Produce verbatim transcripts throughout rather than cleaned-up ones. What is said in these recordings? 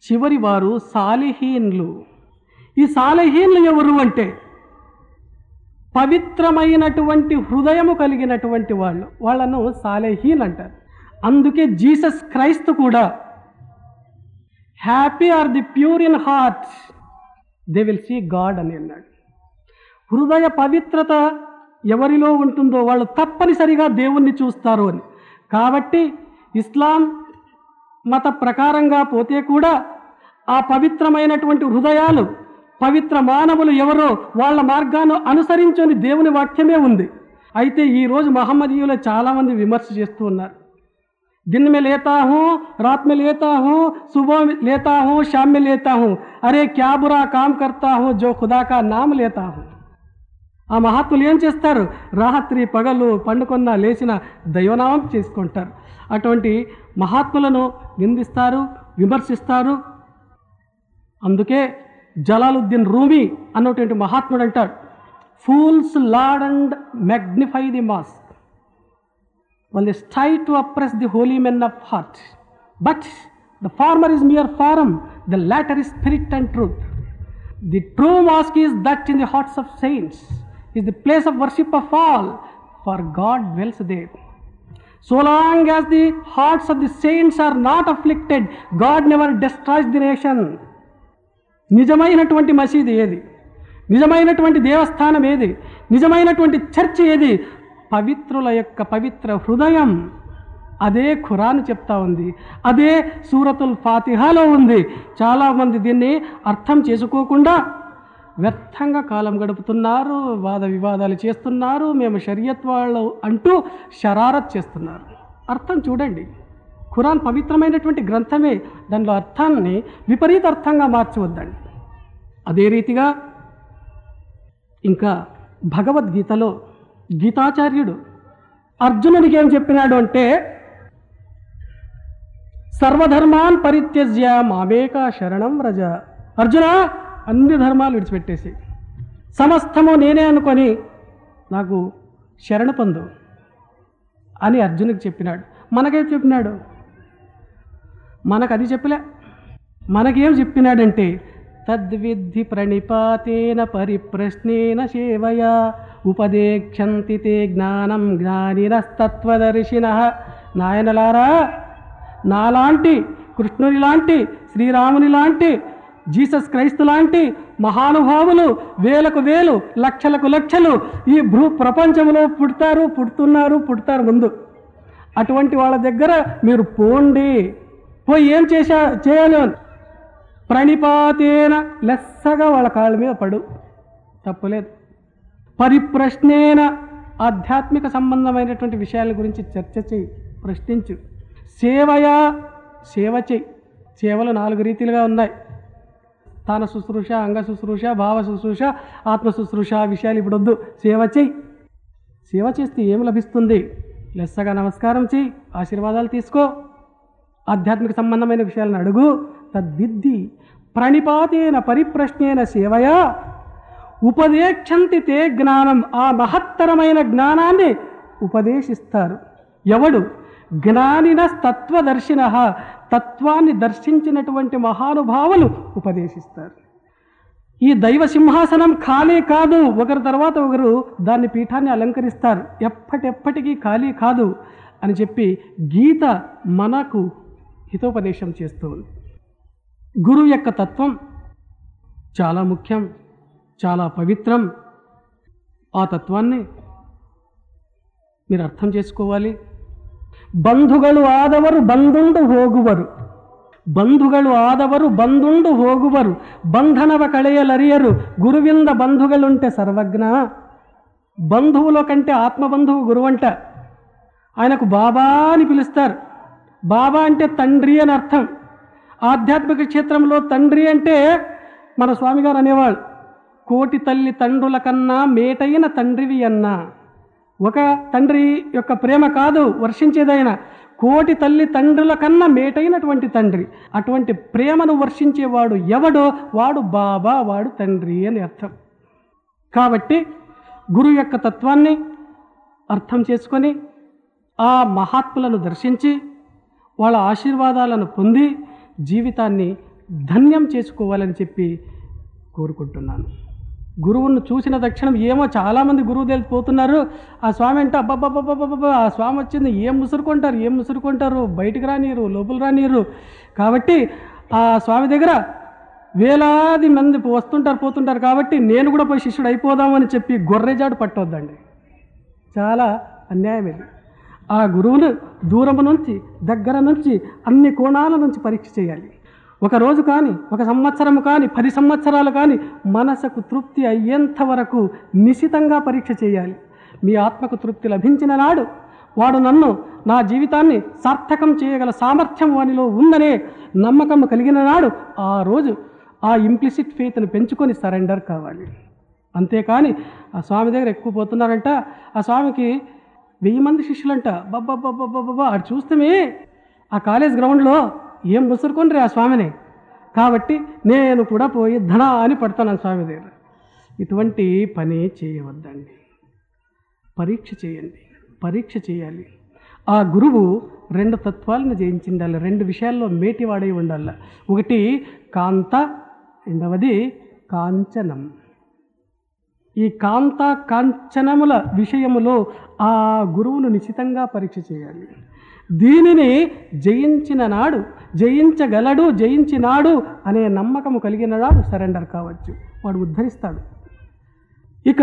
చివరి వారు సాలిహీన్లు. ఈ సాలిహీన్లు ఎవరు అంటే పవిత్రమైనటువంటి హృదయము కలిగినటువంటి వాళ్ళు, వాళ్ళను సాలిహీన్ అంటారు. అందుకే జీసస్ క్రైస్తు కూడా happy are the pure in heart they will see God అని అన్నాడు. హృదయ పవిత్రత ఎవరిలో ఉంటుందో వాళ్ళు తప్పనిసరిగా దేవుణ్ణి చూస్తారు అని. కాబట్టి ఇస్లాం మత ప్రకారంగా పోతే కూడా ఆ పవిత్రమైనటువంటి హృదయాలు, పవిత్ర మానవులు ఎవరో వాళ్ళ మార్గాన్ని అనుసరించని దేవుని వాక్యమే ఉంది. అయితే ఈరోజు మహమ్మదీయులు చాలామంది విమర్శ చేస్తూ ఉన్నారు. दिन में लेता हूँ, रात में लेता हूँ, सुबह में लेता हूँ, शाम में लेता हूँ, अरे क्या बुरा काम करता हूँ जो खुदा का नाम लेता हूँ. ఆ మహాత్ములు ఏం చేస్తారు? రాత్రి పగలు పండుకొన్న లేచిన దైవనామం చేసుకుంటారు. అటువంటి మహాత్ములను నిందిస్తారు, విమర్శిస్తారు. అందుకే జలాలుద్దీన్ రూమీ అన్నటువంటి మహాత్ముడు అంటాడు, fools laud and magnify the mass when they strive to oppress the holy men of heart, but the former is mere form, the latter is spirit and truth. The true mosque is that in the hearts of saints, is the place of worship of all, for God dwells there. So long as the hearts of the saints are not afflicted, God never destroys the nation. నిజమైనటువంటి మసీదు ఏది? నిజమైనటువంటి దేవస్థానం ఏది? నిజమైనటువంటి church ఏది? పవిత్రుల యొక్క పవిత్ర హృదయం. అదే ఖురాన్ చెప్తా ఉంది, అదే సూరతుల్ ఫాతిహాలో ఉంది. చాలామంది దీన్ని అర్థం చేసుకోకుండా వ్యర్థంగా కాలం గడుపుతున్నారు, వాద వివాదాలు చేస్తున్నారు, మేము షరియత్ వాళ్ళు అంటూ షరారత్ చేస్తున్నారు. అర్థం చూడండి, ఖురాన్ పవిత్రమైనటువంటి గ్రంథమే, దానిలో అర్థాన్ని విపరీత అర్థంగా మార్చవద్దండి. అదే రీతిగా ఇంకా భగవద్గీతలో గీతాచార్యుడు అర్జునుడికి ఏం చెప్పినాడు అంటే, సర్వధర్మాన్ పరిత్యజ్య మామేక శరణం వ్రజ. అర్జున, అన్ని ధర్మాలు విడిచిపెట్టేసి సమస్తము నేనే అనుకొని నాకు శరణ పొందు అని అర్జునుడికి చెప్పినాడు. మనకేం చెప్పినాడు? మనకు అది చెప్పలే. మనకేం చెప్పినాడంటే, తద్విద్ధి ప్రణిపాతేన పరిప్రశ్నేన సేవయా ఉపదేక్షంతి తే జ్ఞానం జ్ఞానినస్తత్వదర్శినః. నాయనలారా, నాలాంటి, కృష్ణుని లాంటి, శ్రీరాముని లాంటి, జీసస్ క్రైస్తు లాంటి మహానుభావులు వేలకు వేలు, లక్షలకు లక్షలు ఈ భూ ప్రపంచంలో పుడతారు, పుడుతున్నారు, పుడతారు ముందు. అటువంటి వాళ్ళ దగ్గర మీరు పోండి, పోయి ఏం చేశా చేయాలి అని ప్రణిపాతేన లెస్సగా వాళ్ళ కాళ్ళ మీద పడు, తప్పులేదు. పరిప్రశ్నేన ఆధ్యాత్మిక సంబంధమైనటువంటి విషయాల గురించి చర్చ చేయి, ప్రశ్నించు. సేవయా, సేవ చేయి. సేవలు నాలుగు రీతిలుగా ఉన్నాయి: స్థాన శుశ్రూష, అంగ శుశ్రూష, భావ శుశ్రూష, ఆత్మ శుశ్రూష. విషయాలు ఇప్పుడు వద్దు. సేవ చేయి. సేవ చేస్తే ఏమి లభిస్తుంది? లెస్సగా నమస్కారం చేయి, ఆశీర్వాదాలు తీసుకో, ఆధ్యాత్మిక సంబంధమైన విషయాలను అడుగు. తద్విద్ధి ప్రణిపాతేన పరిప్రశ్నేన సేవయా ఉపదేక్షంతి తే జ్ఞానం. ఆ మహత్తరమైన జ్ఞానాన్ని ఉపదేశిస్తారు. ఎవడు? జ్ఞానిన తత్వదర్శిన. తత్వాన్ని దర్శించినటువంటి మహానుభావులు ఉపదేశిస్తారు. ఈ దైవ సింహాసనం ఖాళీ కాదు, ఒకరి తర్వాత ఒకరు దాన్ని పీఠాన్ని అలంకరిస్తారు. ఎప్పటెప్పటికీ ఖాళీ కాదు అని చెప్పి గీత మనకు హితోపదేశం చేస్తుంది. గురువు యొక్క తత్వం చాలా ముఖ్యం, చాలా పవిత్రం. ఆ తత్వాన్ని మీరు అర్థం చేసుకోవాలి. ಬಂಧುಗಳು ಆದವರು ಬಂದುಂಡು ಹೋಗುವರು, ಬಂಧುಗಳು ಆದವರು ಬಂದುಂಡು ಹೋಗುವರು, ಬಂಧನವ ಕಳೆಯಲರಿಯರು, గురువింద బంధువులుంటే సర్వజ్ఞ. బంధువుల కంటే ఆత్మబంధువు గురువంట. ఆయనకు బాబా అని పిలుస్తారు. బాబా అంటే తండ్రి అని అర్థం. ఆధ్యాత్మిక క్షేత్రంలో తండ్రి అంటే మన స్వామిగారు అనేవాళ్ళు, కోటి తల్లి తండ్రుల కన్నా మేటైన తండ్రివి అన్నా. ఒక తండ్రి యొక్క ప్రేమ కాదు వర్షించేదైన, కోటి తల్లి తండ్రుల కన్నా మేటైనటువంటి తండ్రి. అటువంటి ప్రేమను వర్షించేవాడు ఎవడో వాడు బాబా, వాడు తండ్రి అని అర్థం. కాబట్టి గురువు యొక్క తత్వాన్ని అర్థం చేసుకొని ఆ మహాత్ములను దర్శించి వాళ్ళ ఆశీర్వాదాలను పొంది జీవితాన్ని ధన్యం చేసుకోవాలని చెప్పి కోరుకుంటున్నాను. గురువును చూసిన తక్షణం ఏమో చాలామంది గురువు తెలిసిపోతున్నారు. ఆ స్వామి అంటే అబ్బబ్బబ్బబ్బబ్బ ఆ స్వామి వచ్చింది ఏం ముసురుకుంటారు ఏం ముసురుకుంటారు బయటికి రానియరు లోపల రానియరు. కాబట్టి ఆ స్వామి దగ్గర వేలాది మంది వస్తుంటారు పోతుంటారు. కాబట్టి నేను కూడా పోయి శిష్యుడు అయిపోదామని చెప్పి గొర్రెజాడు పట్టొద్దండి. చాలా అన్యాయం ఇది. ఆ గురువును దూరం నుంచి దగ్గర నుంచి అన్ని కోణాల నుంచి పరీక్ష చేయాలి. ఒక రోజు కానీ ఒక సంవత్సరం కానీ పది సంవత్సరాలు కానీ మనసుకు తృప్తి అయ్యేంత వరకు నిశితంగా పరీక్ష చేయాలి. మీ ఆత్మకు తృప్తి లభించిన నాడు వాడు నన్ను నా జీవితాన్ని సార్థకం చేయగల సామర్థ్యం వానిలో ఉందనే నమ్మకం కలిగిన నాడు ఆ రోజు ఆ ఇంప్లిసిట్ ఫెయిత్ను పెంచుకొని సరెండర్ కావాలి. అంతేకాని ఆ స్వామి దగ్గర ఎక్కువ పోతున్నారంట, ఆ స్వామికి వెయ్యి మంది శిష్యులంట, బాబ్బా అటు చూస్తే ఆ కాలేజ్ గ్రౌండ్లో ఏం ముసురుకొని రే ఆ స్వామిని. కాబట్టి నేను కూడా పోయి ధన అని పడతాను స్వామి దగ్గర. ఇటువంటి పని చేయవద్దండి. పరీక్ష చేయండి, పరీక్ష చేయాలి. ఆ గురువు రెండు తత్వాలను జయించిండాలి, రెండు విషయాల్లో మేటివాడై ఉండాలి. ఒకటి కాంత, రెండవది కాంచనం. ఈ కాంత కాంచనముల విషయములో ఆ గురువును నిశ్చితంగా పరీక్ష చేయాలి. దీనిని జయించిన నాడు, జయించగలడు, జయించినాడు అనే నమ్మకము కలిగిన నాడు సరెండర్ కావచ్చు, వాడు ఉద్ధరిస్తాడు. ఇక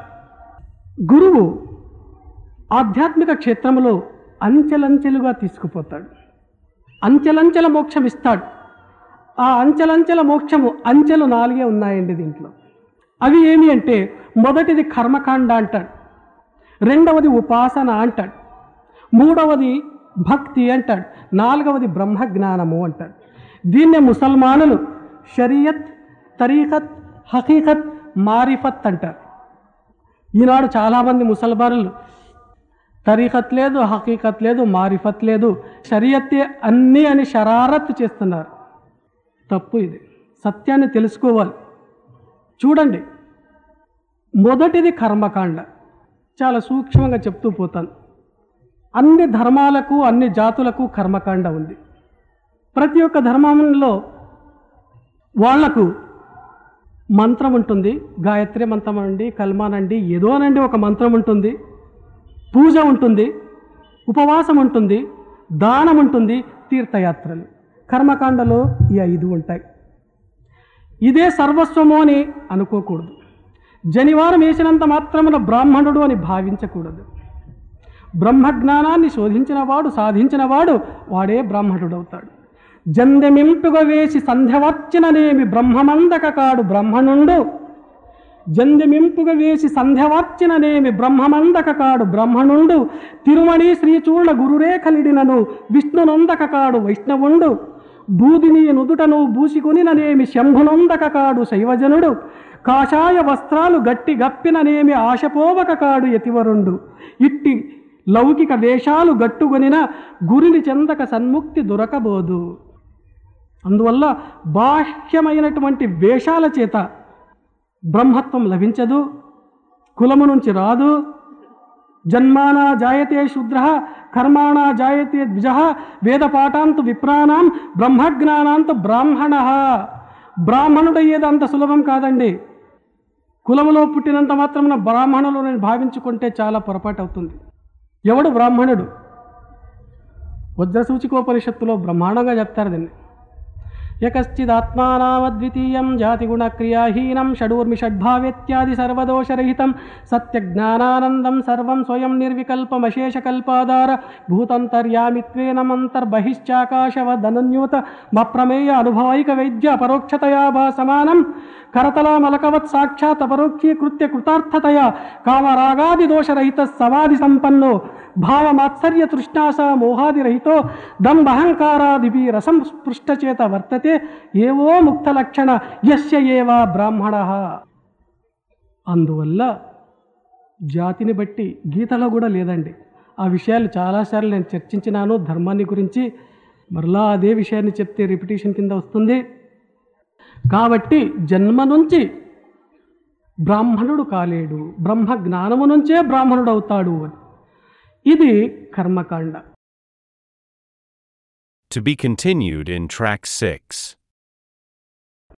గురువు ఆధ్యాత్మిక క్షేత్రములో అంచెలంచెలుగా తీసుకుపోతాడు, అంచెలంచెల మోక్షం ఇస్తాడు. ఆ అంచెలంచెల మోక్షము అంచెలు నాలుగే ఉన్నాయండి దీంట్లో. అవి ఏమి అంటే మొదటిది కర్మకాండ అంటాడు, రెండవది ఉపాసన అంటాడు, మూడవది భక్తి అంటాడు, నాలుగవది బ్రహ్మజ్ఞానము అంటాడు. దీన్నే ముసల్మానులు షరియత్, తరీఖత్, హకీకత్, మారిఫత్ అంటారు. ఈనాడు చాలామంది ముసల్మానులు తరీఖత్ లేదు, హకీకత్ లేదు, మారిఫత్ లేదు, షరియత్తే అన్నీ అని షరారత్ చేస్తున్నారు. తప్పు ఇది. సత్యాన్ని తెలుసుకోవాలి. చూడండి, మొదటిది కర్మకాండ. చాలా సూక్ష్మంగా చెప్తూ పోతాను. అన్ని ధర్మాలకు అన్ని జాతులకు కర్మకాండ ఉంది. ప్రతి ఒక్క ధర్మంలో వాళ్లకు మంత్రం ఉంటుంది. గాయత్రి మంత్రం అండి, కల్మానండి, ఏదోనండి ఒక మంత్రం ఉంటుంది. పూజ ఉంటుంది, ఉపవాసం ఉంటుంది, దానం ఉంటుంది, తీర్థయాత్రలు. కర్మకాండలో ఈ ఐదు ఉంటాయి. ఇదే సర్వస్వము అని అనుకోకూడదు. జనివారం వేసినంత మాత్రమున బ్రాహ్మణుడు అని భావించకూడదు. బ్రహ్మజ్ఞానాన్ని శోధించినవాడు, సాధించినవాడు వాడే బ్రాహ్మణుడవుతాడు. జందెమింపుగా వేసి సంధ్యవార్చిననేమి బ్రహ్మమందక కాడు బ్రాహ్మణుండు. జందెమింపుగా వేసి సంధ్యవార్చిననేమి బ్రహ్మమందక కాడు బ్రాహ్మణుండు. తిరుమణి శ్రీచూర్ణ గురురేఖలిడినను విష్ణునొందక కాడు వైష్ణవుండు. బూదిని నుదుటను బూసికొనిననేమి శంభునొందక కాడు శైవజనుడు. కాషాయ వస్త్రాలు గట్టి గప్పిననేమి ఆశపోవక కాడు యతివరుండు. ఇట్టి లౌకిక వేషాలు గట్టుకొనిన గురిని చెందక సన్ముక్తి దొరకబోదు. అందువల్ల బాహ్యమైనటువంటి వేషాల చేత బ్రహ్మత్వం లభించదు, కులము నుంచి రాదు. జన్మానా జాయతే శూద్ర కర్మాణా జాయతే ద్విజ వేదపాఠాంతు విప్రాణం బ్రహ్మజ్ఞానాంతు బ్రాహ్మణ. బ్రాహ్మణుడయ్యేది అంత సులభం కాదండి. కులములో పుట్టినంత మాత్రమున బ్రాహ్మణులు నేను భావించుకుంటే చాలా పొరపాటు అవుతుంది. ఎవడు బ్రాహ్మణుడు? వజ్రసూచికోపనిషత్తులో బ్రహ్మాండంగా చెప్తారు దీన్ని. యకశ్చిదాత్మానామద్వితీయం జాతిగుణక్రియాహీనం షడూర్మి షడ్భావేత్యాది సర్వదోషరహితం సత్యజ్ఞానానందం సర్వం స్వయం నిర్వికల్పమశేషకల్పాధార భూతంతర్యామిత్వేనమంతర్బహిశ్చాకాశవదనన్యూత మప్రమేయ అనుభవైక వైద్య పరోక్షతయా భాసమానం కరతలామలకవత్ సాక్షాత్ అపరోక్షీకృత్య కృతార్థతయా కామరాగాదిదోషరహిత సమాధి సంపన్నో భావమాత్సర్య తృష్ణాస మోహాదిరహితో దంభహంకారాదిభి రసం స్పృష్టచేత వర్తతే ఏవో ముక్తలక్షణ యస్య ఏవా బ్రాహ్మణ. అందువల్ల జాతిని బట్టి గీతలో కూడా లేదండి. ఆ విషయాలు చాలాసార్లు నేను చర్చించినాను ధర్మాన్ని గురించి. మరలా అదే విషయాన్ని చెప్తే రిపిటేషన్ కింద వస్తుంది. కాబట్టి జన్మ నుంచి బ్రాహ్మణుడు కాలేడు, బ్రహ్మ జ్ఞానము నుంచే బ్రాహ్మణుడు అవుతాడు అని. ఇది కర్మకాండ. To be continued in track six.